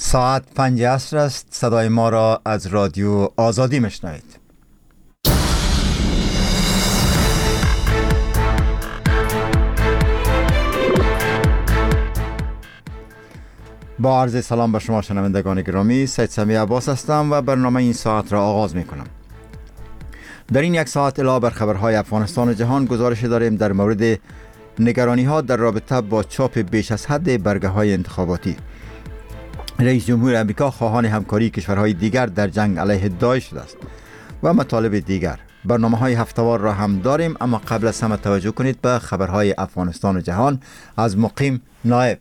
ساعت 5 عصر است. صدای ما را از رادیو آزادی میشنوید. با عرض سلام به شما شنوندگان گرامی، سید سمی عباس هستم و برنامه این ساعت را آغاز می کنم. در این یک ساعت علاوه بر خبرهای افغانستان و جهان گزارش داریم در مورد نگرانی ها در رابطه با چاپ بیش از حد برگه های انتخاباتی. رئیس جمهور امریکا خواهان همکاری کشورهای دیگر در جنگ علیه داعش شده است و مطالب دیگر. برنامه‌های هفته‌وار را هم داریم، اما قبل از همه توجه کنید به خبرهای افغانستان و جهان از مقیم نایب.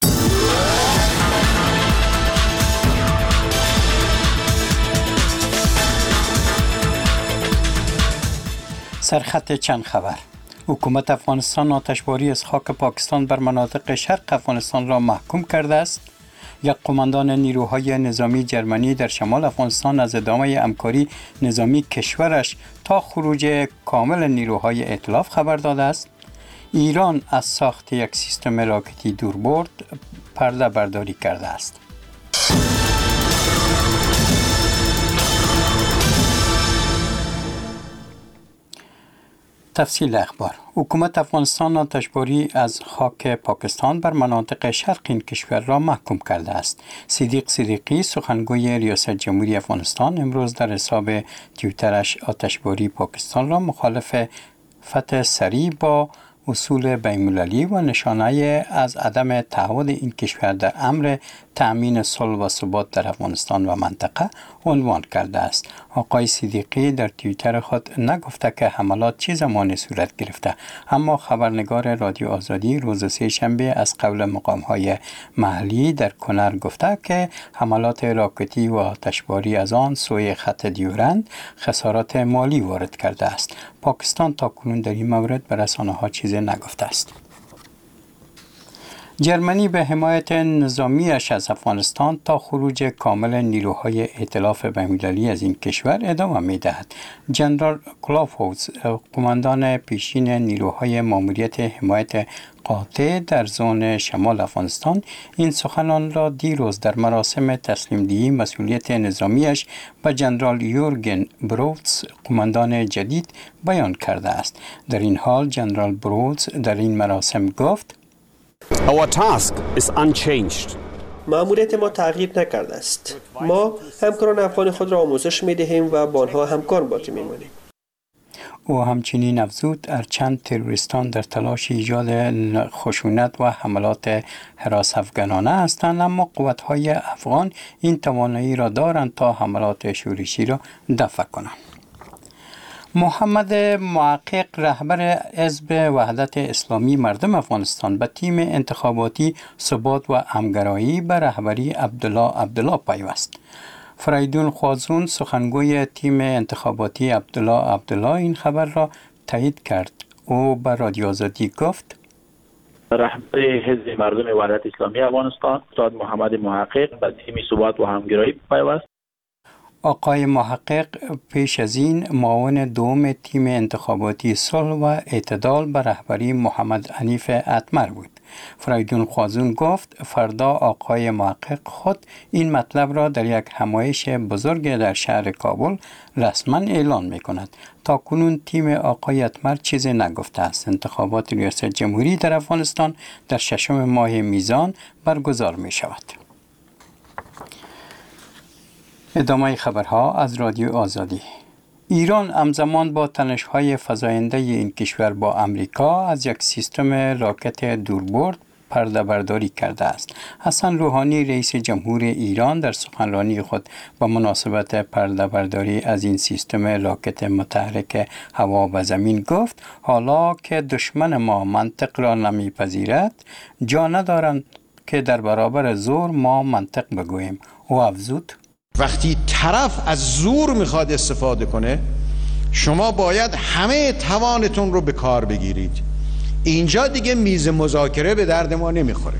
سرخط چند خبر. حکومت افغانستان آتشباری از خاک پاکستان بر مناطق شرق افغانستان را محکوم کرده است. یک قماندان نیروهای نظامی جرمنی در شمال افغانستان از ادامه همکاری نظامی کشورش تا خروج کامل نیروهای ائتلاف خبر داده است. ایران از ساخت یک سیستم راکتی دوربرد پرده برداری کرده است. تفصیل اخبار. حکومت افغانستان آتشباری از خاک پاکستان بر مناطق شرق این کشور را محکوم کرده است. صدیق صدیقی سخنگوی ریاست جمهوری افغانستان امروز در حساب توییترش آتشباری پاکستان را مخالف فتح سریع با اصول بین‌المللی و نشانه از عدم تعهد این کشور در امر تأمین صلح و ثبات در افغانستان و منطقه عنوان کرده است. آقای صدیقی در توییتر خود نگفته که حملات چه زمانی صورت گرفته، اما خبرنگار رادیو آزادی روز سه‌شنبه از قبل مقام‌های محلی در کنر گفته که حملات راکتی و آتشباری از آن سوی خط دیورند خسارات مالی وارد کرده است. پاکستان تاکنون در این مورد به رسانه‌ها چیزی نگفته است. جرمنی به حمایت نظامیش از افغانستان تا خروج کامل نیروهای ائتلاف بین‌المللی از این کشور ادامه می‌دهد. جنرال کلافهوز، قماندان پیشین نیروهای ماموریت حمایت قاطع در زون شمال افغانستان، این سخنان را دیروز در مراسم تسلیم دهی مسئولیت نظامیش به جنرال یورگن بروتس، قماندان جدید، بیان کرده است. در این حال جنرال بروتس در این مراسم گفت: Our task is unchanged. مأموریت ما تغییر نکرده است. ما همکاران افغان خود را آموزش می‌دهیم و با آنها همکار باقی می‌مانیم. او همچنین افزود هرچند تروریستان در تلاش ایجاد خشونت و حملات هراس‌افکنانه هستند، اما قوت‌های افغان این توانایی را دارند تا حملات شورشی را دفع کنند. محمد محقق، رهبر حزب وحدت اسلامی مردم افغانستان، به تیم انتخاباتی ثبات و همگرایی به رهبری عبدالله پیوست. فریدون خوازون، سخنگوی تیم انتخاباتی عبدالله این خبر را تایید کرد. او به رادیو آزادی گفت: رهبر حزب مردم وحدت اسلامی افغانستان استاد محمد محقق به تیم ثبات و همگرایی پیوست. آقای محقق پیش از این معاون دوم تیم انتخاباتی صلح و اعتدال به رهبری محمد حنیف اتمر بود. فریدون خوازون گفت فردا آقای محقق خود این مطلب را در یک همایش بزرگ در شهر کابل رسما اعلان می کند. تا کنون تیم آقای اتمر چیزی نگفته است. انتخابات ریاست جمهوری در افغانستان در 6 ماه میزان برگزار می شود. ادامه خبرها از رادیو آزادی. ایران همزمان با تنش‌های فزاینده این کشور با امریکا از یک سیستم راکت دوربرد پرده برداری کرده است. حسن روحانی رئیس جمهور ایران در سخنرانی خود با مناسبت پرده برداری از این سیستم راکت متحرک هوا و زمین گفت حالا که دشمن ما منطق را نمیپذیرد، جا ندارند که در برابر زور ما منطق بگوییم. او افزود: وقتی طرف از زور میخواد استفاده کنه، شما باید همه توانتون رو به کار بگیرید. اینجا دیگه میز مذاکره به درد ما نمیخوره.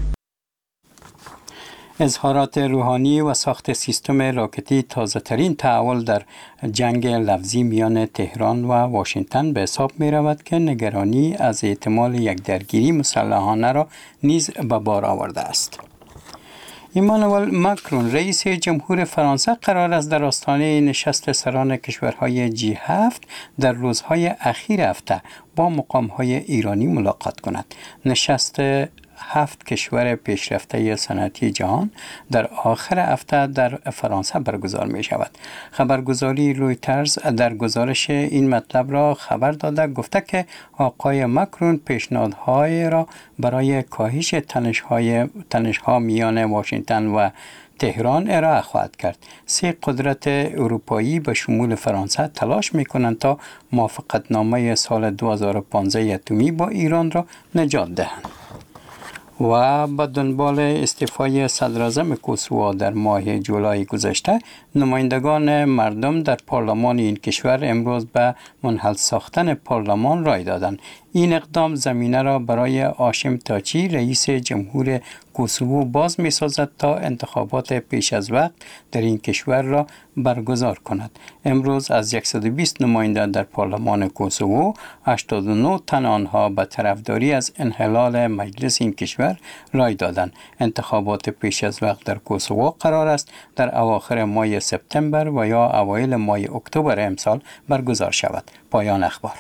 اظهارات روحانی و ساخت سیستم راکتی تازه‌ترین تحول در جنگ لفظی میان تهران و واشنگتن به حساب می رود که نگرانی از احتمال یک درگیری مسلحانه را نیز به بار آورده است. ایمانوئل ماکرون رئیس جمهور فرانسه قرار است در آستانه نشست سران کشورهای G7 در روزهای اخیر هفته با مقام‌های ایرانی ملاقات کند. نشست 7 کشور پیشرفته صنعتی جهان در آخر هفته در فرانسه برگزار می شود. خبرگزاری رویترز در گزارش این مطلب را خبر داده گفته که آقای ماکرون پیشنهادهای را برای کاهش تنش‌ها میان واشنگتن و تهران ارائه خواهد کرد. 3 قدرت اروپایی به شمول فرانسه تلاش می‌کنند تا موافقتنامه سال 2015 اتمی با ایران را نجات دهند. و به دنبال استعفای صدراعظم کوسوو در ماه جولای گذشته، نمایندگان مردم در پارلمان این کشور امروز به منحل ساختن پارلمان رای دادند. این اقدام زمینه را برای هاشم تاچی رئیس جمهور کوسوو باز می سازد تا انتخابات پیش از وقت در این کشور را برگزار کند. امروز از 120 نماینده در پارلمان کوسوو 89 تن آنها به طرفداری از انحلال مجلس این کشور رای دادند. انتخابات پیش از وقت در کوسوو قرار است در اواخر ماه سپتامبر و یا اوایل ماه اکتبر امسال برگزار شود. پایان اخبار.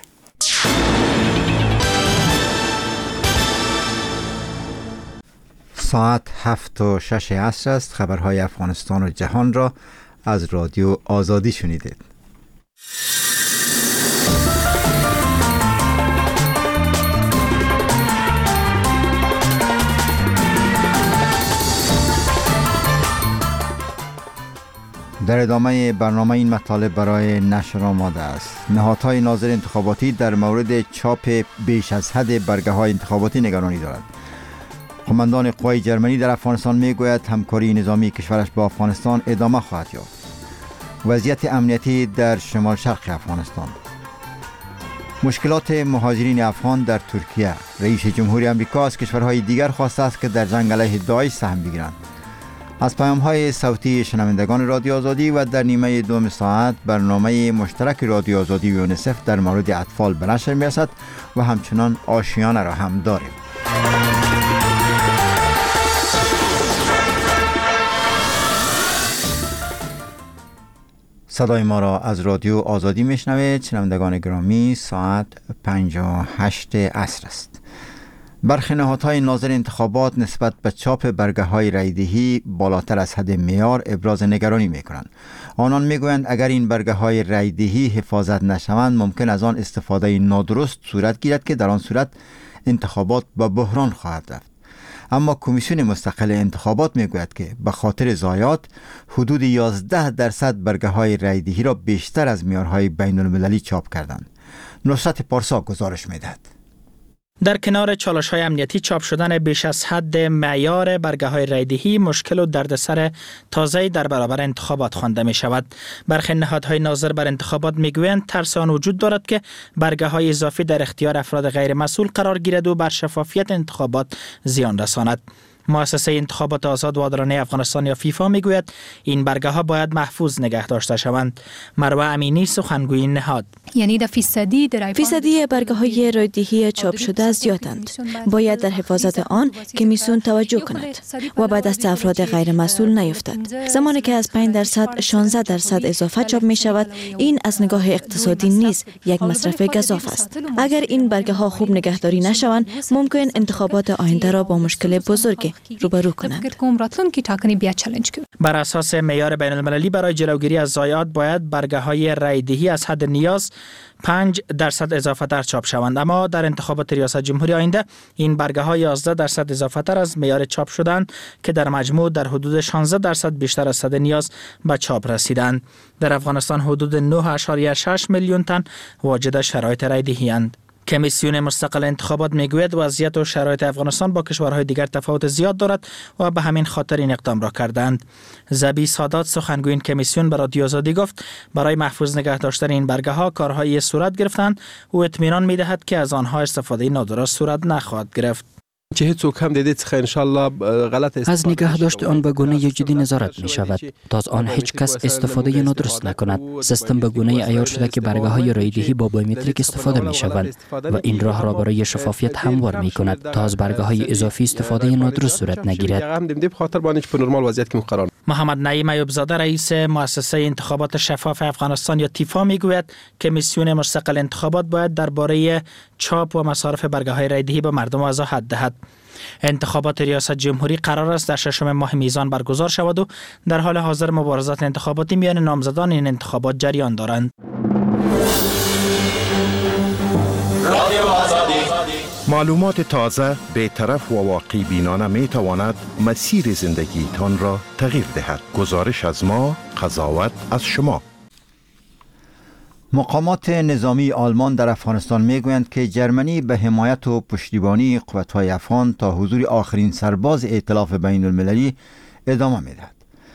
ساعت 7:06 عصر است. خبرهای افغانستان و جهان را از رادیو آزادی شنیدید. در ادامه برنامه این مطالب برای نشر آماده است. نهادهای ناظر انتخاباتی در مورد چاپ بیش از حد برگه های انتخاباتی نگرانی دارد. قماندان قوای جرمنی در افغانستان میگوید همکاری نظامی کشورش با افغانستان ادامه خواهد یافت. وضعیت امنیتی در شمال شرق افغانستان. مشکلات مهاجرین افغان در ترکیه. رئیس جمهوری آمریکا از کشورهای دیگر خواسته است که در جنگ علیه داعش سهم بگیرند. از پیام‌های صوتی شنوندگان رادیو آزادی و در نیمه دوم ساعت برنامه مشترک رادیو آزادی و یونیسف در مورد اطفال به نشر می‌رسد و همچنان آشیانه را هم داریم. صدای ما را از رادیو آزادی میشنوید. شنوندگان گرامی، ساعت 5:08 عصر است. برخی نهادهای ناظر انتخابات نسبت به چاپ برگه های رایدهی بالاتر از حد معیار ابراز نگرانی میکنند. آنان میگویند اگر این برگه های رایدهی حفاظت نشوند ممکن از آن استفاده نادرست صورت گیرد که در آن صورت انتخابات به بحران خواهد رفت. اما کمیسیون مستقل انتخابات میگوید که به خاطر ضایعات حدود 11% برگه های رایدهی را بیشتر از معیارهای بین المللی چاپ کردند. نصرت پارسا گزارش میدهد. در کنار چالش‌های امنیتی، چاپ شدن بیش از حد معیار برگه‌های رایدهی مشکل و دردسر تازه‌ای در برابر انتخابات خوانده می‌شود. برخی نهادهای ناظر بر انتخابات می‌گویند ترس آن وجود دارد که برگه‌های اضافی در اختیار افراد غیر مسئول قرار گیرد و بر شفافیت انتخابات زیان رساند. مؤسسه انتخابات آزاد و عادلانه افغانستان یا فیفا میگوید این برگه ها باید محفوظ نگه داشته شوند. مروه امینی سخنگوی نهاد: یعنی در فیصدی برگه های رایدهی چاپ شده زیادند. باید در حفاظت آن کمیسیون توجه کند و به دست افراد غیر مسئول نیفتد. زمانی که از 5% 16% اضافه چاپ می شود، این از نگاه اقتصادی نیز یک مصرف گزاف است. اگر این برگه ها خوب نگهداری نشوند، ممکن انتخابات آینده را با مشکل بزرگی روبرو کنند. بر اساس معیار بین المللی برای جلوگیری از ضایعات باید برگه های رایدهی از حد نیاز 5% اضافه تر چاپ شوند، اما در انتخابات ریاست جمهوری آینده این برگه ها 11% اضافه تر از معیار چاپ شدند که در مجموع در حدود 16% بیشتر از حد نیاز به چاپ رسیدند. در افغانستان حدود 9.6 میلیون تن واجد شرایط رایدهی اند. کمیسیون مستقل انتخابات میگوید وضعیت و شرایط افغانستان با کشورهای دیگر تفاوت زیاد دارد و به همین خاطر این اقدام را کردند. زبی سادات سخنگوی این کمیسیون به رادیو آزادی گفت برای محفوظ نگه داشتن این برگه ها کارهای صورت گرفتند و اطمینان میدهد که از آنها استفاده نادرست صورت نخواهد گرفت. چه هیچ هم دیدید که ان شاء الله غلط از نگاه داشت آن به گونه جدی نظارت می شود تا از آن هیچ کس استفاده نادرست نکند. سیستم به گونه عیار شده که برگه های رایدهی با بایومتریک استفاده می شوند و این راه را برای شفافیت هموار می کند تا از برگه های اضافی استفاده نادرست صورت نگیرد. محمد نعیم ایوبزاده رئیس مؤسسه انتخابات شفاف افغانستان یا تیفا میگوید کمیسیون مستقل انتخابات باید درباره چاپ و مصارف برگه های رایدهی به مردم وضاحت دهد. انتخابات ریاست جمهوری قرار است در 6 ماه میزان برگزار شود و در حال حاضر مبارزات انتخاباتی میان نامزدان این انتخابات جریان دارند. معلومات تازه، بی‌طرف و واقعی بینانه می تواند مسیر زندگیتان را تغییر دهد. گزارش از ما، قضاوت از شما. مقامات نظامی آلمان در افغانستان میگویند که جرمنی به حمایت و پشتیبانی قوت‌های افغان تا حضور آخرین سرباز ائتلاف بین المللی ادامه میدهد.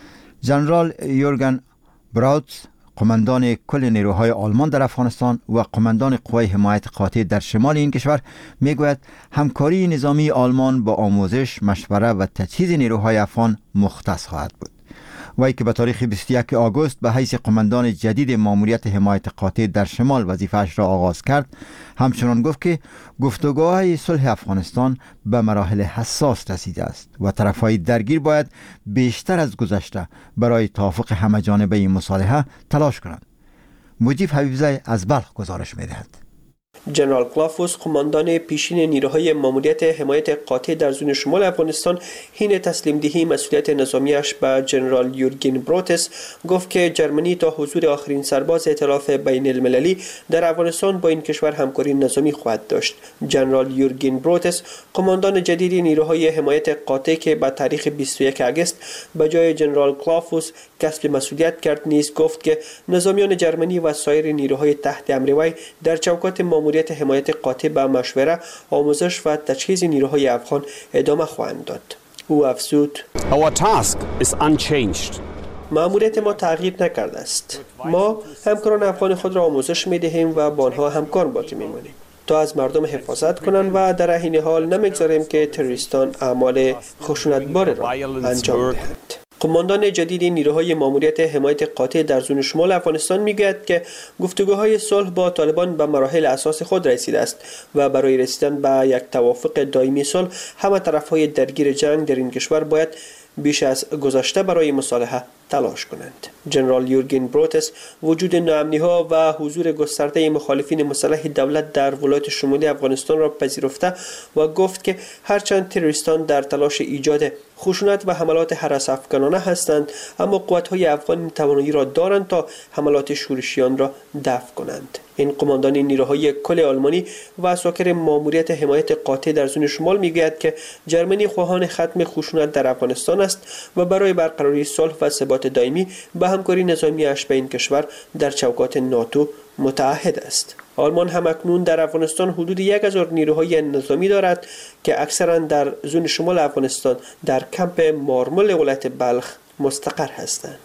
ژنرال یورگن براوتس، قماندان کل نیروهای آلمان در افغانستان و قماندان قوای حمایت قاطع در شمال این کشور میگوید همکاری نظامی آلمان با آموزش، مشوره و تجهیز نیروهای افغان مختص خواهد بود. وی که به تاریخ 21 آگوست به حیث قماندان جدید ماموریت حمایت قاطع در شمال وظیفه‌اش را آغاز کرد، همچنان گفت که گفتگوهای صلح افغانستان به مراحل حساس رسیده است و طرفهای درگیر باید بیشتر از گذشته برای توافق همه‌جانبه مصالحه تلاش کنند. مجیب حبیبزی از بلخ گزارش می‌دهد. جنرال کلافوس، قماندان پیشین نیروهای ماموریت حمایت قاطع در زون شمال افغانستان، حین تسلیم دهی مسئولیت نظامیش به جنرال یورگن بروتس گفت که جرمنی تا حضور آخرین سرباز ائتلاف بین المللی در افغانستان با این کشور همکاری نظامی خواهد داشت. جنرال یورگن بروتس، قماندان جدید نیروهای حمایت قاطع که با تاریخ 21 آگوست به جای جنرال کلافوس کسب مسئولیت کرد، نیز گفت که نظامیان جرمنی و سایر نیروهای تحت امر وی در چوکات ماموریت حمایت قاطع به مشوره، آموزش و تجهیز نیروهای افغان ادامه خواهند داد. او افزود: Our task is unchanged. ماموریت ما تغییر نکرده است. ما همکاران افغان خود را آموزش می‌دهیم و با آنها همکار باقی می‌مانیم تا از مردم حفاظت کنند و در این حال نمی‌گذاریم که تروریستان اعمال خشونتبار را انجام دهند. قماندان جدید نیروهای ماموریت حمایت قاطع در زون شمال افغانستان میگوید که گفتگوهای صلح با طالبان به مراحل اساس خود رسیده است و برای رسیدن به یک توافق دائمی صلح همه طرفهای درگیر جنگ در این کشور باید بیش از گذشته برای مصالحه تلاش کنند. جنرال یورگن بروتس وجود ناامنی‌ها و حضور گسترده مخالفین مسلح دولت در ولایت شمالی افغانستان را پذیرفته و گفت که هرچند تروریستان در تلاش ایجاد خشونت و حملات هراس‌افکنانه هستند، اما قوت‌های افغان توانایی را دارند تا حملات شورشیان را دفع کنند. این قماندان نیروهای کل آلمانی و ساکر ماموریت حمایت قاطع در زون شمال میگوید که جرمنی خواهان ختم خشونت در افغانستان است و برای برقراری صلح و ثبات دائمی به همکاری نظامی‌اش به این کشور در چوکات ناتو متعهد است. آلمان هم اکنون در افغانستان حدود 1000 نیروهای نظامی دارد که اکثرا در زون شمال افغانستان در کمپ مارمل ولایت بلخ مستقر هستند.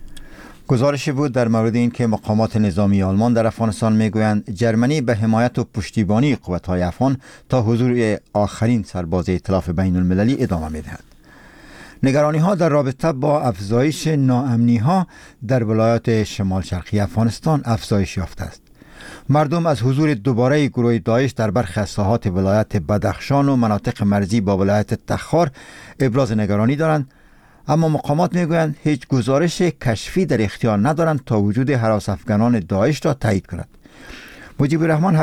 گزارشی بود در مورد این که مقامات نظامی آلمان در افغانستان میگویند جرمنی به حمایت و پشتیبانی قوت‌های افغان تا حضور آخرین سرباز ائتلاف بین المللی ادامه میدهد. نگرانی ها در رابطه با افزایش ناامنی ها در ولایات شمال شرقی افغانستان افزایش یافته است. مردم از حضور دوباره گروه داعش در برخی از ساحات ولایت بدخشان و مناطق مرزی با ولایت تخار ابراز نگرانی دارند، اما مقامات میگویند هیچ گزارش کشفی در اختیار ندارند تا وجود هراس‌افکنان داعش را تایید کند. مجیب الرحمن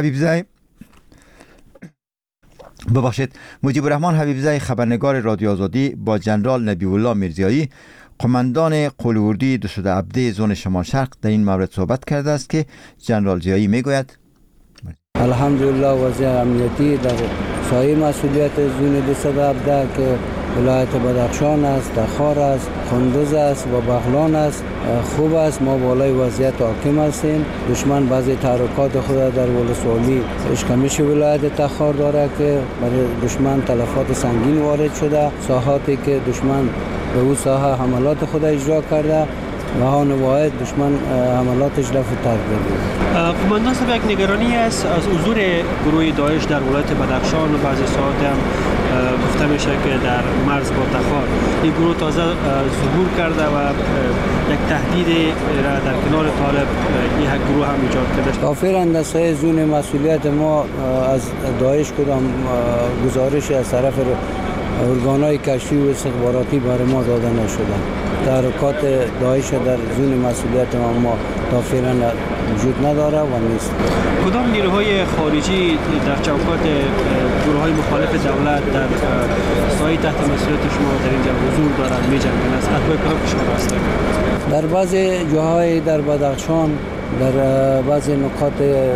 حبیبزی خبرنگار رادیو آزادی با جنرال نبی الله میرزایی، قماندان قلوردی 217 زون شمال شرق در این مورد صحبت کرده است که جنرال زیایی میگوید: الحمدلله وضع امنیتی در سایر مسئولیت زون 217 که ولایت بدخشان است، تخار است، کندوز است و بغلان است خوب است. ما بالای وضعیت حاکم هستیم. دشمن بعضی تحرکات خود در ولسوالی اشکمش ولایت تخار داره که برای دشمن تلفات سنگین وارد شده. ساحاتی که دشمن به او ساحه حملات خود اجرا کرده و آن واحد دشمن حملاتش رفت ترک کرده. قماندان صاحب، یک نگرانی است از حضور گروه داعش در ولایت بدخشان و بعضی ساحات هم گفته میشه که در مرز با تخار این گروه تازه ظهور کرده و یک تهدید را در کنار طالب این گروه هم ایجاد کرده. تا فعلا دستای زون مسئولیت ما از داعش کدام گزارش از طرف ارگانهای کشفی و استخباراتی برای ما داده نشده. تحرکات داعش در زون مسئولیت ما تا فعلا وجود نداره و نیست. کدام نیروهای خارجی در چوکات گروه‌های مخالف دولت در سایه تحت مسئولیت شما در اینجا حضور دارند می‌جنگند؟ از اتباع کدام کشور هستند؟ در بعضی جاهای در بدخشان، در بعضی نقاط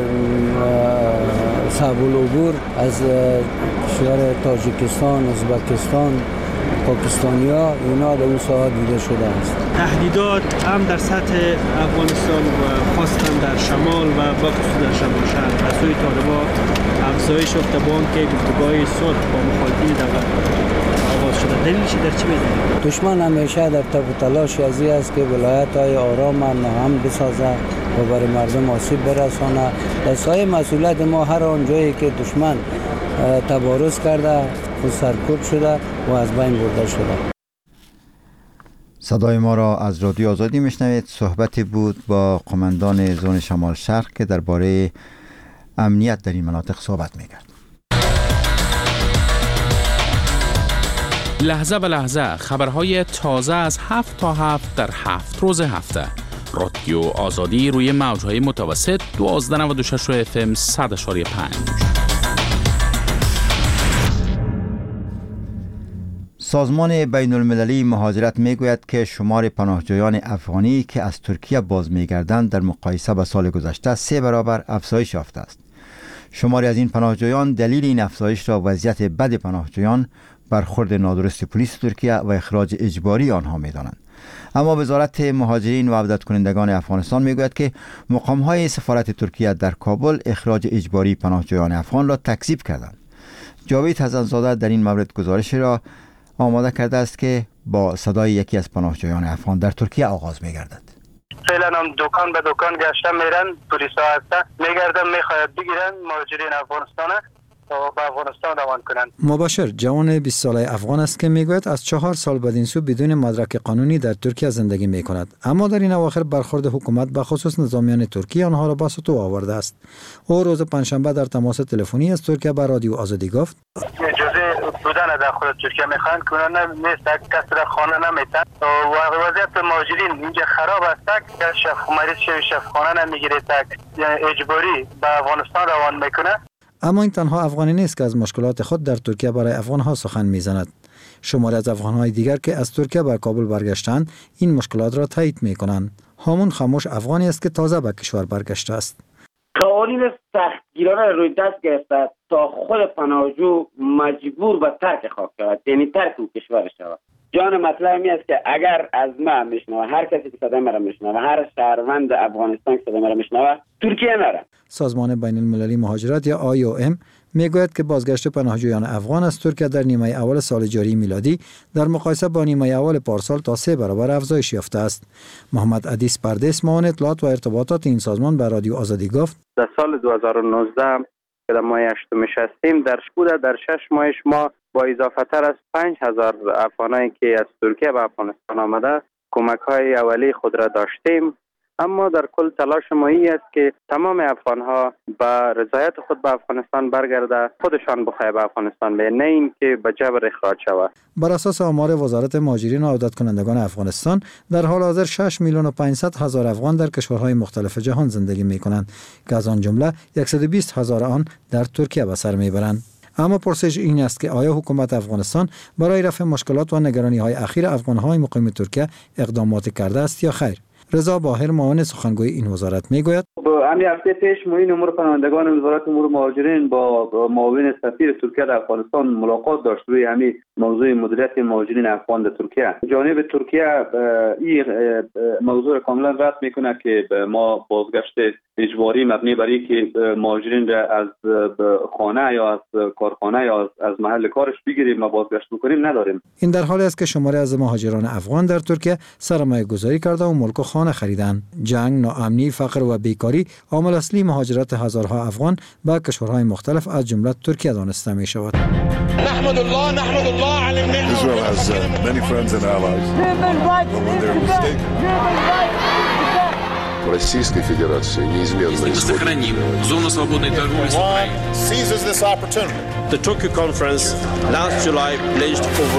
صعب العبور از کشور تاجیکستان، ازبکستان، پاکستانیا اینا در اون ساعت دیده شده است. تهدیدات هم در سطح افغانستان و خاصتا در شمال و بخصوص در شمال شهر از سوی طالبان افزایش یافته با آنکه گفتگوهای صلح با مخالفین دولت آغاز شده. دلیلش در چی می‌دانید؟ دشمن همیشه در تب و تلاش ازی است که ولایت‌های آرام هم بسازه و برای مردم آسیب برسانه. در سایه مسئولیت ما هر آن جایی که دشمن تبارز کرده و سرکوب شده و از بین برده شده. صدای ما را از رادیو آزادی میشنوید. صحبتی بود با قماندان زون شمال شرق که درباره امنیت در این مناطق صحبت میکرد. لحظه به لحظه خبرهای تازه از 7 تا 7 در 7 روز هفته. رادیو آزادی روی موجهای متوسط 1296 FM 100.5. سازمان بین المللی مهاجرت میگوید که شمار پناهجویان افغانی که از ترکیه باز میگردند در مقایسه با سال گذشته 3 برابر افزایش یافته است. شماری از این پناهجویان دلیل این افزایش را وضعیت بد پناهجویان، برخورد نادرست پلیس ترکیه و اخراج اجباری آنها می‌دانند. اما وزارت مهاجرین و عودت کنندگان افغانستان میگوید که مقام‌های سفارت ترکیه در کابل اخراج اجباری پناهجویان افغان را تکذیب کردند. جاوید حسن‌زاده در این مورد گزارش را آماده کرده است که با صدای یکی از پناهجویان افغان در ترکیه آغاز می‌گردد. فعلا هم دکان به دکان گشته میرن، پلیسا هستن میگردن میخواید بگیرن مهاجرین افغانستان و به افغانستان روان کنند. مباشر جوان 20 ساله افغان است که میگوید از 4 سال بعد این سو بدون مدرک قانونی در ترکیه زندگی میکند، اما در این اواخر برخورد حکومت به خصوص نظامیان ترکیه آنها را به سطوح آورده است. او روز پنجشنبه در تماس تلفنی از ترکیه به رادیو آزادی گفت اجازه بودن در خود ترکیه میخوان که اونا نیست، کسی را خانه نمیتن و وضعیت مهاجرین اینجا خراب است که مریض شفاخانه نمیگیره، اجباری به افغانستان روان میکنه. اما این تنها افغانی نیست که از مشکلات خود در ترکیه برای افغانها سخن میزند. شماری از افغانهای دیگر که از ترکیه به کابل برگشتند این مشکلات را تایید میکنند. هامون خاموش افغانی است که تازه به کشور برگشته است. قوانین سختگیرانه روی دست گرفته تا خود پناهجو مجبور به ترک خاک شود، یعنی ترک او کشور شود. جان مطلب می است که اگر از ما میشنوه، هر کسی که صدای مرا میشنوه، هر شهروند افغانستان که صدای مرا میشنوه، ترکیه نره. سازمان بین المللی مهاجرت یا IOM میگوید که بازگشت پناهجویان افغان از ترکیه در نیمه اول سال جاری میلادی در مقایسه با نیمه اول پارسال تا 3 برابر افزایش یافته است. محمد ادیس پردیس معاون اطلاعات و ارتباطات این سازمان به رادیو آزادی گفت در سال 2019 که در ماه 8 نشستیم در 6 ماهش ما با اضافه تر از 5000 افغانایی که از ترکیه به افغانستان آمده کمک های اولیه خود را داشتیم. اما در کل تلاش ما این است که تمام افغانها به رضایت خود به افغانستان برگرده، خودشان بخواه به افغانستان بیاین، نه این که به جبر اخراج شود. بر اساس آمار وزارت مهاجرین و عودت کنندگان افغانستان در حال حاضر 6,500,000 افغان در کشورهای مختلف جهان زندگی می‌کنند که از آن جمله 120,000 آن در ترکیه به سر میبرند. اما پرسش این است که آیا حکومت افغانستان برای رفع مشکلات و نگرانی‌های اخیر افغان‌های مقیم ترکیه اقداماتی کرده است یا خیر؟ رضا باهر معاون سخنگوی این وزارت میگوید همین هفته پیش معین امور پناهندگان وزارت امور مهاجرین با معاون سفیر ترکیه در افغانستان ملاقات داشت روی همین موضوع مدیریت مهاجرین افغان در ترکیه. جانب ترکیه این موضوع کاملا رد میکنه که ما بازگشت اجباری مبنی بر اینکه مهاجرین را از خانه یا از کارخانه یا از محل کارش بگیریم و بازگشت بکنیم نداریم. این در حالی است که شماری از مهاجران افغان در ترکیه سرمایه گذاری کرده و ملک و خانه خریدند. جنگ، ناامنی، فقر و بیکاری عامل اصلی مهاجرت هزارها افغان به کشورهای مختلف از جمله ترکیه دانسته می شود. نحمد الله على النعمة. Israel has many friends and allies. But when they're mistaken. Российской Федерации неизменно сохраним зону свободной торговли с Украиной. Seizes this opportunity. The Tokyo conference last July pledged over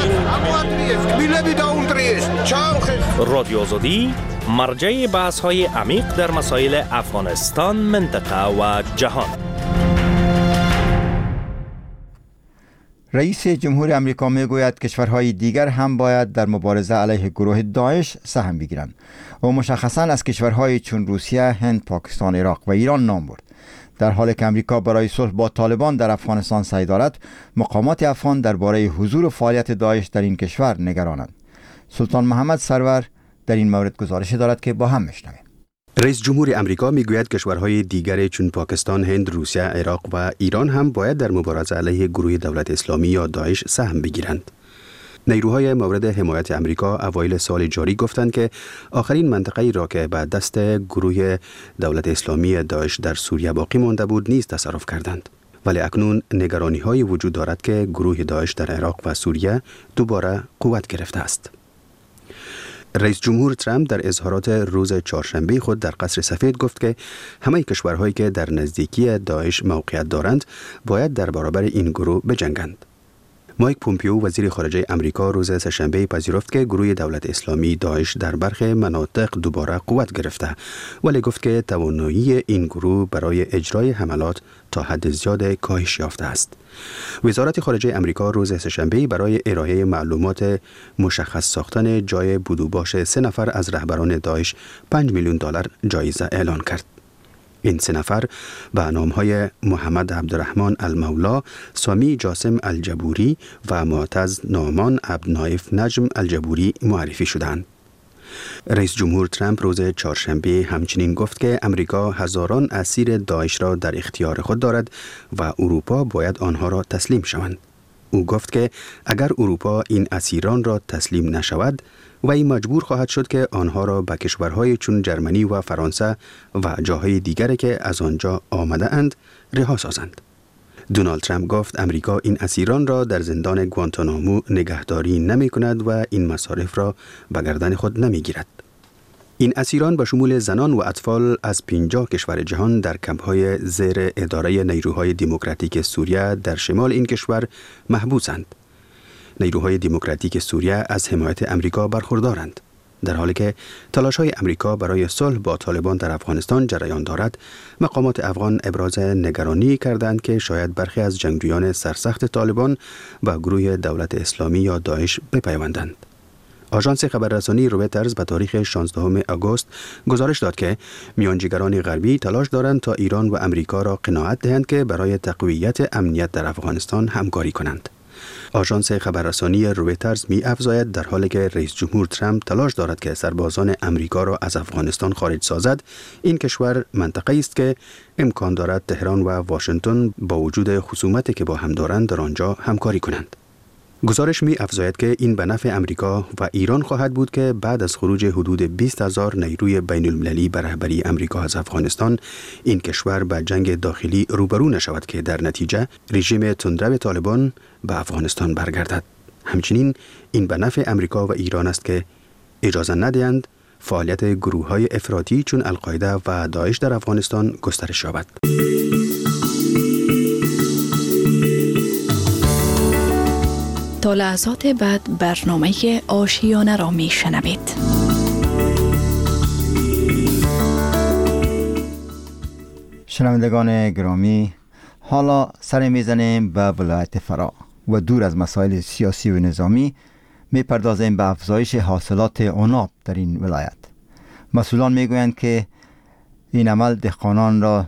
16 رادیو آزادی مرجع بحث‌های عمیق در مسائل افغانستان، منطقه و جهان. رئیس جمهور آمریکا میگوید کشورهای دیگر هم باید در مبارزه علیه گروه داعش سهم بگیرند و مشخصاً از کشورهای چون روسیه، هند، پاکستان، عراق و ایران نام برد. در حالی که آمریکا برای صلح با طالبان در افغانستان سعی دارد، مقامات افغان درباره حضور و فعالیت داعش در این کشور نگرانند. سلطان محمد سرور در این مورد گزارش دارد که با هم میشنویم. رئیس جمهور آمریکا میگوید کشورهای دیگر چون پاکستان، هند، روسیه، عراق و ایران هم باید در مبارزه علیه گروه دولت اسلامی یا داعش سهم بگیرند. نیروهای مورد حمایت آمریکا اوایل سال جاری گفتند که آخرین منطقه‌ای را که به دست گروه دولت اسلامی داعش در سوریه باقی مانده بود نیز تصرف کردند. ولی اکنون نگرانی‌های وجود دارد که گروه داعش در عراق و سوریه دوباره قوت گرفته است. رئیس جمهور ترامپ در اظهارات روز چهارشنبه خود در قصر سفید گفت که همه کشورهایی که در نزدیکی داعش موقعیت دارند باید در برابر این گروه بجنگند. مایک پومپیو وزیر خارجه آمریکا روز سه‌شنبه پذیرفت که گروه دولت اسلامی داعش در برخی مناطق دوباره قوت گرفته، ولی گفت که توانایی این گروه برای اجرای حملات تا حد زیاد کاهش یافته است. وزارت خارجه آمریکا روز سه‌شنبه برای ارائه معلومات مشخص ساختن جای بدوباش 3 نفر از رهبران داعش $5 میلیون جایزه اعلان کرد. این 3 نفر به نام‌های محمد عبدالرحمن المولا، سامی جاسم الجبوری و معتز نعمان عبدالنایف نجم الجبوری معرفی شدند. رئیس جمهور ترامپ روز چهارشنبه همچنین گفت که امریکا هزاران اسیر داعش را در اختیار خود دارد و اروپا باید آنها را تسلیم شوند. او گفت که اگر اروپا این اسیران را تسلیم نشود، وی مجبور خواهد شد که آنها را به کشورهای چون جرمنی و فرانسه و جاهای دیگری که از آنجا آمده اند رها سازند. دونالد ترامپ گفت امریکا این اسیران را در زندان گوانتانامو نگهداری نمی کند و این مصارف را به گردن خود نمی گیرد. این اسیران به شمول زنان و اطفال از 50 کشور جهان در کمپ‌های زیر اداره نیروهای دموکراتیک سوریه در شمال این کشور محبوسند. نیروهای دموکراتیک سوریه از حمایت امریکا برخوردارند. در حالی که تلاش‌های امریکا برای صلح با طالبان در افغانستان جریان دارد، مقامات افغان ابراز نگرانی کردند که شاید برخی از جنگجویان سرسخت طالبان به گروه دولت اسلامی یا داعش بپیوندند. آژانس خبررسانی رویترز به تاریخ 16 آگوست گزارش داد که میانجیگران غربی تلاش دارند تا ایران و امریکا را قناعت دهند که برای تقویت امنیت در افغانستان همکاری کنند. آژانس خبررسانی رویترز می افزاید در حالی که رئیس جمهور ترامپ تلاش دارد که سربازان امریکا را از افغانستان خارج سازد، این کشور منطقه‌ای است که امکان دارد تهران و واشنگتن با وجود خصومتی که با هم دارند در آنجا همکاری کنند. گزارش می افزاید که این به نفع امریکا و ایران خواهد بود که بعد از خروج حدود 20,000 نیروی بین المللی به رهبری امریکا از افغانستان، این کشور به جنگ داخلی روبرو نشود که در نتیجه رژیم تندرو طالبان به افغانستان برگردد. همچنین این به نفع امریکا و ایران است که اجازه ندهند فعالیت گروه‌های افراطی چون القاعده و داعش در افغانستان گسترش یابد. تا لحظات بعد برنامه آشیانه را می شنوید. شنوندگان گرامی، حالا سر میزنیم به ولایت فرا و دور از مسائل سیاسی و نظامی می پردازیم به افزایش حاصلات عناب در این ولایت. مسئولان می گویند که این عمل دهقانان را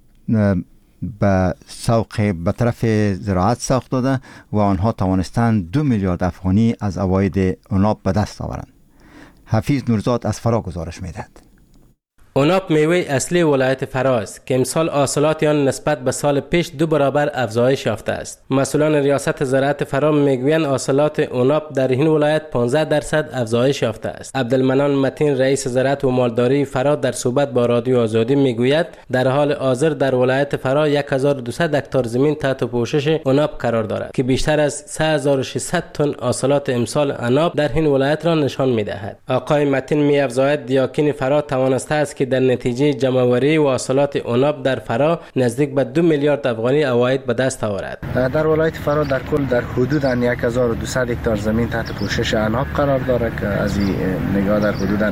به طرف زراعت سوق داده و آنها توانستند 2 میلیارد افغانی از عواید عناب به دست آورند. حفیظ نورزاد از فرا گزارش می‌دهد. اوناپ میوه اصلی ولایت فرا است که امسال حاصلات آن نسبت به سال پیش 2 برابر افزایش یافته است. مسئولان ریاست زراعت فرا میگویند حاصلات اوناپ در این ولایت 15% افزایش یافته است. عبدالمنان متین رئیس زراعت و مالداری فرا در صحبت با رادیو آزادی میگوید در حال حاضر در ولایت فرا 1200 هکتار زمین تحت پوشش اوناپ قرار دارد که بیشتر از 3600 تن حاصلات امسال عناب در این ولایت را نشان میدهد. آقای متین می‌افزاید دیاکین فرا توانسته است که در نتیجه جمع‌آوری و حاصلات عناب در فرا نزدیک به 2 میلیارد افغانی عواید به دست آورد. در ولایت فرا در کل در حدود 1200 هکتار زمین تحت پوشش عناب قرار دارد که از این نگاه در حدود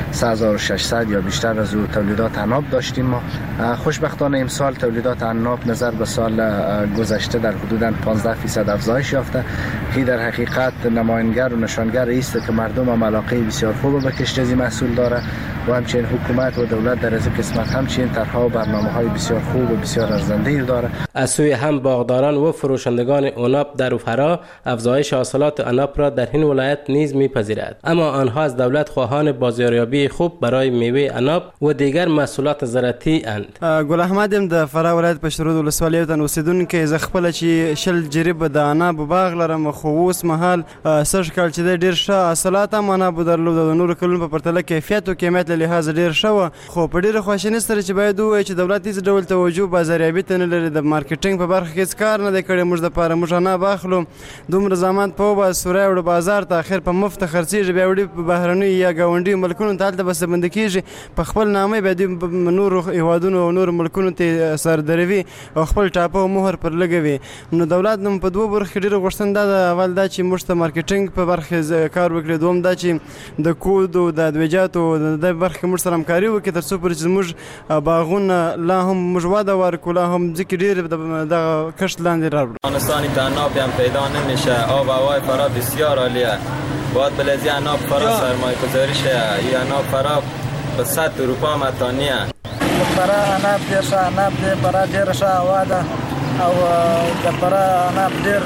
3600 یا بیشتر از او تولیدات عناب داشتیم. ما خوشبختانه امسال تولیدات عناب نظر به سال گذشته در حدود 15% افزایش یافته. این در حقیقت نماینگر و نشانگر است که مردم هم علاقه بسیار خوب به کشت محصول داره و همچنین حکومت و دولت در از قسمت همچنین طرح‌ها و برنامه‌های بسیار خوب و بسیار ارزنده داره. از سوی هم باغداران و فروشندگان عناب در فرا افزایش حاصلات عناب را در این ولایت نیز می‌پذیرند، اما آنها از دولت خواهان بازاریابی خوب برای میوه عناب و دیگر محصولات زراعتی اند. ګل احمد هم د فرا ولایت پشترود ولسوالۍ ته اوسیدونکی زه خپل چې شل جریب د عناب باغ لرم، خو اوس مهال سږ کال چې ډیر ښه حاصلات هم عناب درلود د نورو کلونو په پرتله کیفیت او کمیت له لحاظ ډیر ښه و، خو په ډیره خواشینۍ سره چې باید ووایي چې دولت هیڅ ډول توجه بازاریابي ته نه لري، د مارکیټینګ په برخه کې هیڅ کار نه دی کړی. موږ دپاره موږ عناب اخلو، دومره زحمت په وباسو راوړو بازار ته، اخر په مفت خرڅېږي، بیا وړي په بهرنیو یا ګاونډیو ملکونو ته هلته بسته کېږي، په خپل نامه بیا دوی نورو هېوادونو او نورو ملکونو ته سردروي او خپل ټاپه او مهر پر لګوي. نو دولت نو په دوه برخو کې ډېره غوښتنه ده. اول دا چې موږ ته مارکیټینګ په برخه کار وکړي، دوم دا چې د کود او د ادویجاتو د برخه موږ سره همکاري وکړي تر څو پورې چې زموږ باغونه لا هم موږ وده ورکړو، لا هم ځکه ډېر د کښت لاندې راوړو. افغانستانی که عناب هم پیدا نمیشه، آب و هوای فرا بسیار عالیه، باید بلزی عناب فرا سرمایه گذاری شه. این عناب فرا به 100 اروپا متانیه. فرا عناب ډېر ښه عناب دی، فرا ډېره ښه هوا ده او د فرا عناب ډېر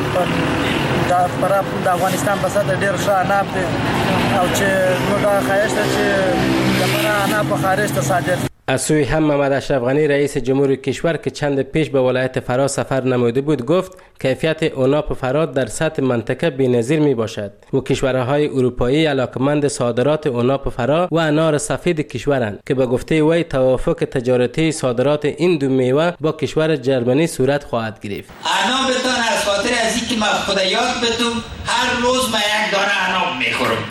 د افغانستان په سطحه ډېر ښه عناب دی او چې موږ ښایست ده چې د فرا عناب په خارج ته صادر. از سوی هم محمد اشرف غنی رئیس جمهور کشور که چند پیش به ولایت فرا سفر نموده بود گفت کیفیت عناب فرا در سطح منطقه بی‌نظیر می باشد و کشورهای اروپایی علاقمند صادرات عناب فرا و انار سفید کشورند که به گفته وی توافق تجارتی صادرات این دو میوه با کشور جرمنی صورت خواهد گرفت. عنابتان از خاطر از اینکه ما خود یاد بتم هر روز ما یک دانه عناب میخورم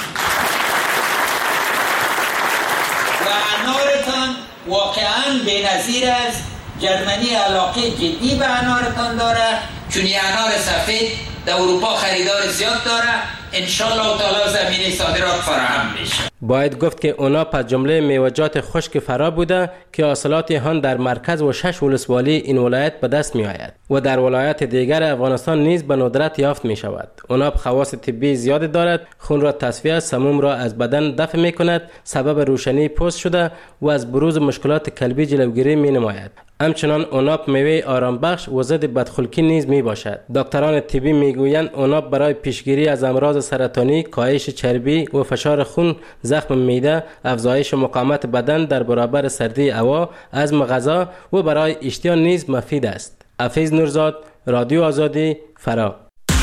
و انارتان واقعا بی‌نظیر است. جرمنی علاقه جدی به انارتان داره، چون انار سفید در اروپا خریدار زیاد داره. انشالله تعالی زمینه صادرات فراهم میشه. باید گفت که عناب از جمله میوه‌جات خشک فرا بوده که حاصلات آن در مرکز و 6 ولسوالی این ولایت به دست می آید و در ولایات دیگر افغانستان نیز به ندرت یافت می شود. عناب خواص طبی زیادی دارد، خون را تصفیه، سموم را از بدن دفع می کند، سبب روشنی پوست شده و از بروز مشکلات قلبی جلوگیری می نماید. همچنان عناب میوه آرام بخش و ضد بدخلقی نیز می باشد. دکتران طبی می گویند عناب برای پیشگیری از امراض سرطانی، کاهش چربی و فشار خون، زخم معده، افزایش مقاومت بدن در برابر سردی هوا، هضم غذا و برای اشتها نیز مفید است. حفیظ نورزاد، رادیو آزادی، فرا.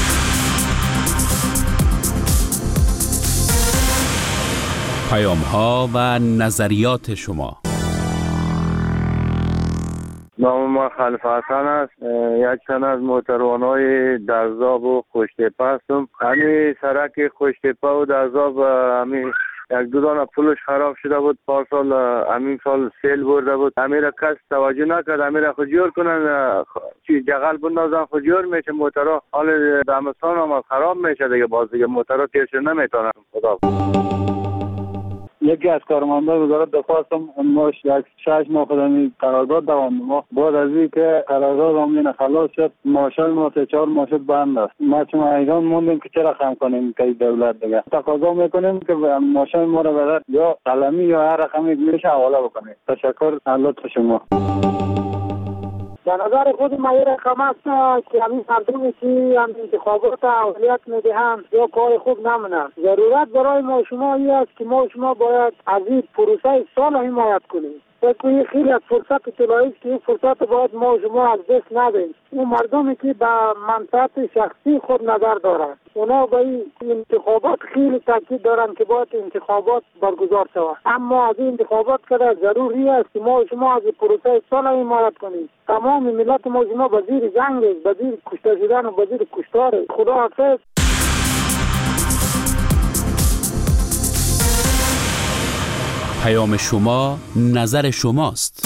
پیام ها و نظریات شما. نام ما خلیفه حسن است. یک تن از موتروانای درزاب و خوشتپه هستم. همین سرک خوشتپه و درزاب همین یک دو دانه پولش خراب شده بود. پارسال همین سال سیل برده بود. همین را کس توجه نکرد. همین را خود جور کنن، جغل بندازن خود جور میشه. موترها حال دمستان هم خراب میشه دیگه، باز دیگه موترها تیرش نمیتونن. خدا یکی از کارمندان وزارت دفاع هستم. ما 6 ماه خدمی قرارداد دوام ما بعد از اینکه قرارداد همین خلاص شد ماشین ما 3-4 ماشین بند است. ما چون ایران موندیم که چرا خم کنیم که دولت دیگه تقاضا میکنیم که ماشین ما رو بدن یا قلمی یا هر رقمی میشه حواله بکنیم. تشکر، لطف شما. به نظر خود ما این رقم است که همین مردمی که هم انتخابات اولویت میدهند یا کار خوب نمونند. ضرورت برای ما شما این است که ما شما باید از این پروسه سال حمایت کنیم. این خیلی از فرصت طلایی است که این فرصت باید ما شما از دست ندهیم. اون مردمی که به منفعت شخصی خود نظر دارند اونا به این انتخابات خیلی تاکید دارند که باید انتخابات برگزار شود، اما از این انتخابات کده ضروری است که ما شما از پروسه صلح حمایت کنیم. تمام ملت ما شما به زیر جنگ است، به زیر کشته شدن و به زیر کشتار. خدا حافظ. پیام شما، نظر شماست.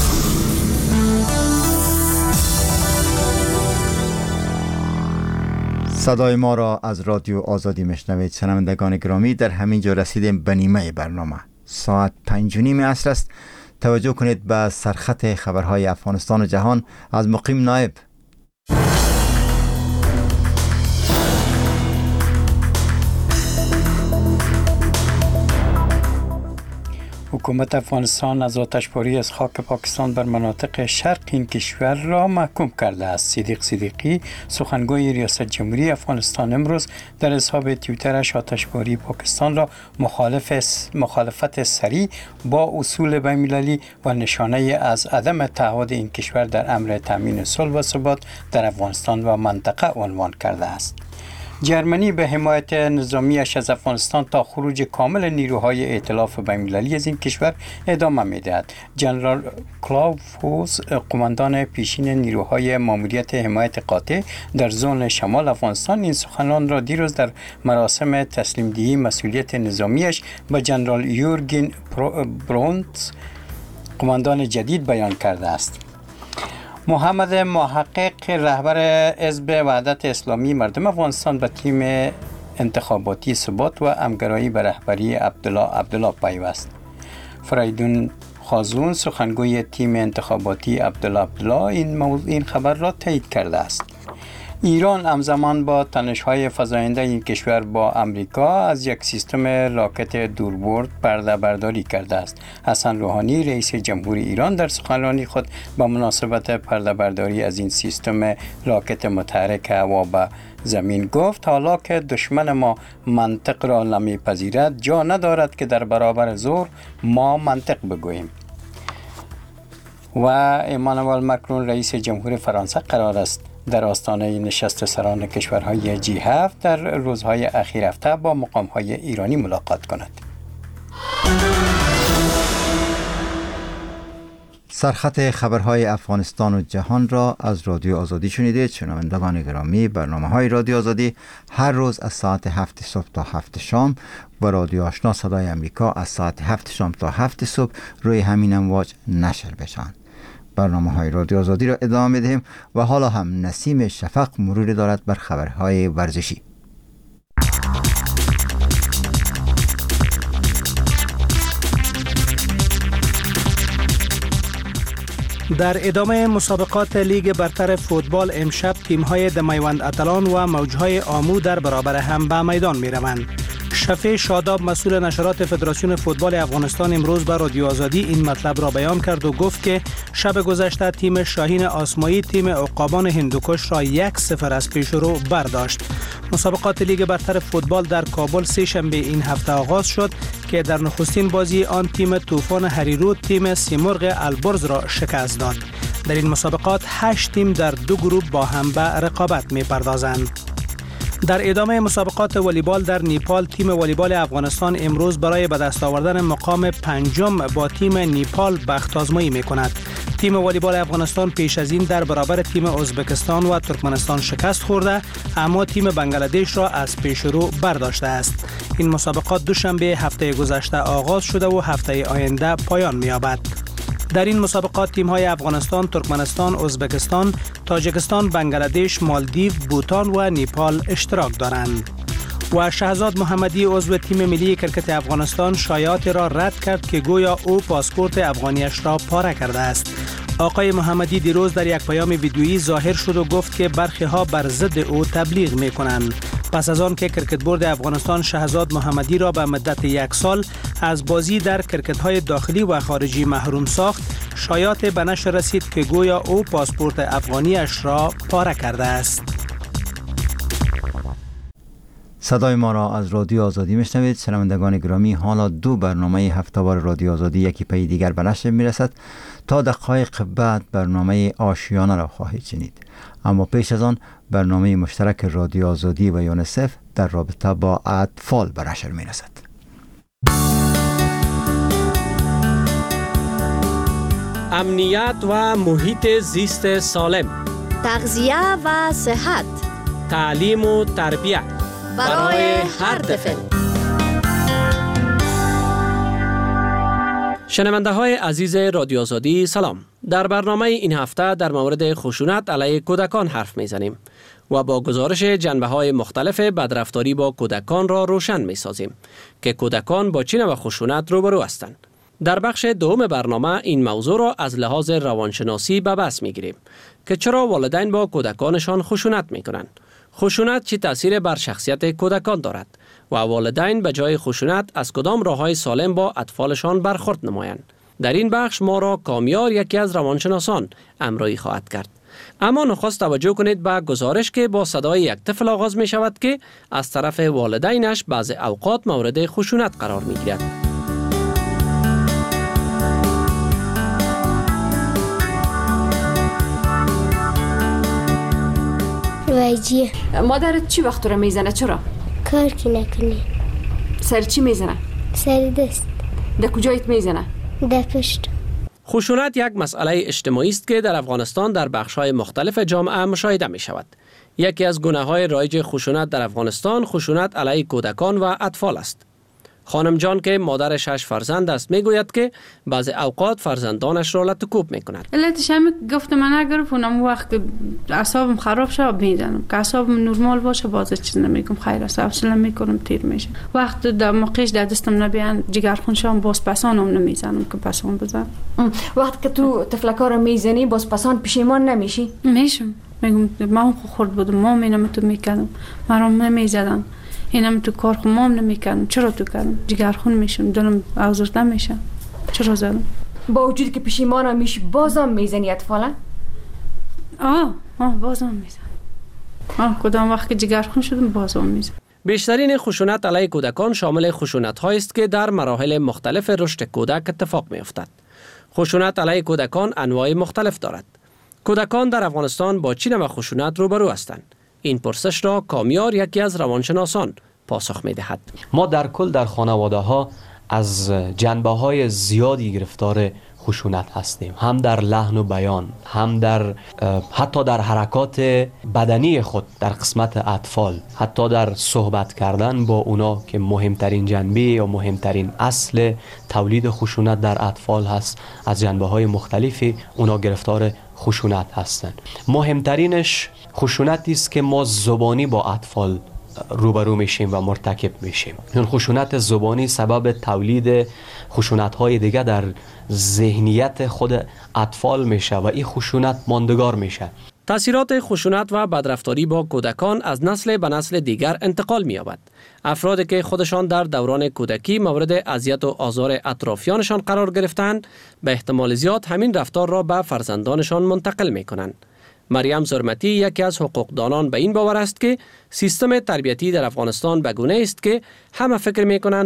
صدای ما را از رادیو آزادی میشنوید. شنوندگان گرامی، در همین جا رسیدیم به نیمه برنامه. ساعت 5:30 عصر است. توجه کنید به سرخط خبرهای افغانستان و جهان از مقیم نایب. حکومت افغانستان از آتشباری از خاک پاکستان بر مناطق شرق این کشور را محکوم کرده است. صدیق صدیقی، سخنگوی ریاست جمهوری افغانستان، امروز در حساب توییترش آتشباری پاکستان را مخالفت سریع با اصول بین‌المللی و نشانه از عدم تعهد این کشور در امر تامین صلح و ثبات در افغانستان و منطقه عنوان کرده است. جرمنی به حمایت نظامیش از افغانستان تا خروج کامل نیروهای ائتلاف بین‌المللی از این کشور ادامه می‌دهد. جنرال کلاوفوس، قماندان پیشین نیروهای ماموریت حمایت قاطع در زون شمال افغانستان، این سخنان را دیروز در مراسم تسلیم دهی مسئولیت نظامیش به جنرال یورگن برونتس، قماندان جدید، بیان کرده است. محمد محقق، رهبر حزب وحدت اسلامی مردم افغانستان، به تیم انتخاباتی ثبات و همگرایی به رهبری عبدالله پیوست. فریدون خازون، سخنگوی تیم انتخاباتی عبدالله این خبر را تایید کرده است. ایران همزمان با تنش‌های فزاینده این کشور با امریکا از یک سیستم راکت دوربرد پرده برداری کرده است. حسن روحانی، رئیس جمهوری ایران، در سخنرانی خود به مناسبت پرده برداری از این سیستم راکت متحرک هوا به زمین گفت: حالا که دشمن ما منطق را نمی‌پذیرد، جا ندارد که در برابر زور ما منطق بگوییم. و امانوئل مکرون، رئیس جمهور فرانسه، قرار است در آستانه نشست سران کشورهای G7 در روزهای اخیر هفته با مقام‌های ایرانی ملاقات کند. سرخط خبرهای افغانستان و جهان را از رادیو آزادی شنیدید. شنوندگان گرامی، برنامه‌های رادیو آزادی هر روز از ساعت 7 صبح تا 7 شام و رادیو آشنا صدای امریکا از ساعت 7 شام تا 7 صبح روی همین امواج نشر بشن. برنامه‌های رادیو آزادی را ادامه می‌دهیم و حالا هم نسیم شفق مروری دارد بر خبرهای ورزشی. در ادامه مسابقات لیگ برتر فوتبال، امشب تیم‌های دمیوند اتلان و موجهای آمو در برابر هم به میدان می‌روند. شفیع شاداب، مسئول نشرات فدراسیون فوتبال افغانستان، امروز به رادیو آزادی این مطلب را بیان کرد و گفت که شب گذشته تیم شاهین آسمایی تیم عقابان هندوکش را 1-0 از پیش رو برداشت. مسابقات لیگ برتر فوتبال در کابل سه شنبه این هفته آغاز شد که در نخستین بازی آن تیم طوفان هریرود تیم سیمرغ البرز را شکست داد. در این مسابقات 8 تیم در 2 گروه با هم به رقابت می‌پردازند. در ادامه مسابقات والیبال در نیپال، تیم والیبال افغانستان امروز برای به دست آوردن مقام 5 با تیم نیپال بخت آزمایی می‌کند. تیم والیبال افغانستان پیش از این در برابر تیم ازبکستان و ترکمنستان شکست خورده، اما تیم بنگلادش را از پیش رو برداشته است. این مسابقات دوشنبه هفته گذشته آغاز شده و هفته آینده پایان می‌یابد. در این مسابقات تیم‌های افغانستان، ترکمنستان، ازبکستان، تاجیکستان، بنگلادش، مالدیو، بوتان و نیپال اشتراک دارند. و شهزاد محمدی، عضو تیم ملی کرکت افغانستان، شایعات را رد کرد که گویا او پاسپورت افغانیش را پاره کرده است. آقای محمدی دیروز در یک پیام ویدیویی ظاهر شد و گفت که برخی ها بر ضد او تبلیغ می‌کنند. پس از آن که کرکت بورد افغانستان شهزاد محمدی را به مدت 1 سال از بازی در کرکت‌های داخلی و خارجی محروم ساخت، شایعات به نشر رسید که گویا او پاسپورت افغانیش را پاره کرده است. صدای ما را از رادیو آزادی میشنوید. شنوندگان گرامی، حالا 2 برنامه هفته‌وار رادیو آزادی یکی پی دیگر به نشر میرسد. تا دقایق بعد برنامه آشیانه را خواهید شنید، اما پیش از آن برنامه مشترک رادیو آزادی و یونیسف در رابطه با اطفال به نشر میرسد. امنیت و محیط زیست سالم، تغذیه و صحت، تعلیم و تربیت برای هر طفل. شنونده های عزیز رادیو آزادی سلام. در برنامه این هفته در مورد خشونت علیه کودکان حرف میزنیم و با گزارش جنبه های مختلف بدرفتاری با کودکان را روشن می سازیم که کودکان با چه نوع خشونت روبرو هستند. در بخش دوم برنامه این موضوع را از لحاظ روانشناسی به بحث می گیریم که چرا والدین با کودکانشان خشونت می کنند، خشونت چه تأثیر بر شخصیت کودکان دارد و والدین به جای خشونت از کدام راه‌های سالم با اطفالشان برخورد نمایند. در این بخش ما را کامیار، یکی از روانشناسان، همراهی خواهد کرد. اما نخست توجه کنید به گزارش که با صدای یک طفل آغاز می شود که از طرف والدینش بعض اوقات مورد خشونت قرار می گیرد. وایجی مادرت چی وقت رو میزنه؟ چرا؟ کار که نکنی. سر چی میزنه؟ سر دست. در کجایت میزنه؟ در پشت. خشونت یک مسئله اجتماعی است که در افغانستان در بخش‌های مختلف جامعه مشاهده می شود. یکی از گونه‌های رایج خشونت در افغانستان خشونت علیه کودکان و اطفال است. خانم جان که مادر 6 فرزند است میگوید که بعض اوقات فرزندانش را لطکوب میکند. علتش هم گفتم من نگرفت اونم وقت که اعصابم خراب شد میزنم، که اعصابم نرمال باشه باز چیز نمیگم، خیر است حوصله میکنم تیر میشه. وقت در موقعش در دستم نبیان جگرخون شام باز پسانم نمیزنم که پسان بزنم. وقت که تو تفلکا رو میزنی باز پسان پشیمان نمیشی؟ میشم، میگم ما خورد بودم، ما مینم تو میکردم، مرام نمیزدن، اینم تو کار خمام نمیکردم، چرا تو کردم؟ جگرخون میشم، دلم آزرده میشه، چرا زدم؟ با وجود که پشیمانم میشی بازم میزنی اطفالا؟ بازم میزنم. کدام وقت که جگرخون شدم بازم میزنم. بیشترین خشونت علیه کودکان شامل خشونت‌هایی است که در مراحل مختلف رشد کودک اتفاق می‌افتد. خشونت علیه کودکان انواع مختلف دارد. کودکان در افغانستان با چه نوع خشونت روبرو هستند؟ این پرسش را کامیار، یکی از روانشناسان، پاسخ می‌دهد. ما در کل در خانواده‌ها از جنبه‌های زیادی گرفتار خشونت هستیم، هم در لحن و بیان، هم در حتی در حرکات بدنی خود در قسمت اطفال، حتی در صحبت کردن با اونا که مهمترین جنبه یا مهمترین اصل تولید خشونت در اطفال هست. از جنبه‌های مختلفی اونا گرفتار خشونت هستند. مهمترینش خشونتی است که ما زبانی با اطفال روبرو میشیم و مرتکب میشیم. این خشونت زبانی سبب تولید خشونت‌های دیگه در ذهنیت خود اطفال میشه و این خشونت ماندگار میشه. تأثیرات خشونت و بدرفتاری با کودکان از نسل به نسل دیگر انتقال می‌یابد. افرادی که خودشان در دوران کودکی مورد اذیت و آزار اطرافیانشان قرار گرفتند، به احتمال زیاد همین رفتار را به فرزندانشان منتقل می‌کنند. مریم زرمتی یکی از حقوقدانان به این باور است که سیستم تربیتی در افغانستان به گونه است که همه فکر می‌کنند